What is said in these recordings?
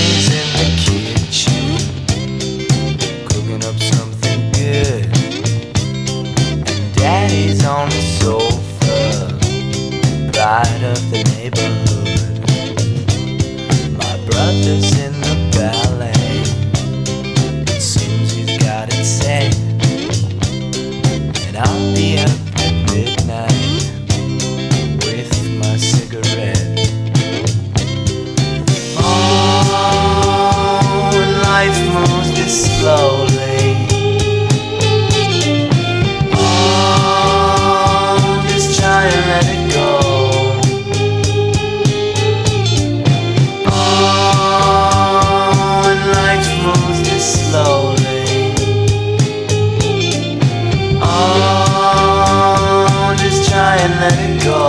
Mommy's in the kitchen, cooking up something good, and Daddy's on the sofa, pride of the neighborhood. My brother's in the ballet, it seems he's got it set, and I'll be up at midnight with my cigarette. Life moves this slowly. Oh, just try and let it go. Oh, and life moves this slowly. Oh, just try and let it go.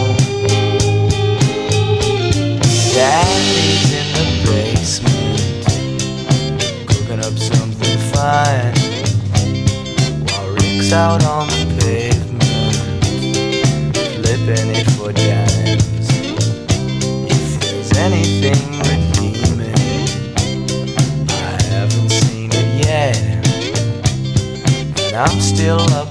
Daddy's in the basement, cooking up something fine, while Rick's out on the pavement, flipping it for dimes. If there's anything redeeming, I haven't seen it yet, and I'm still up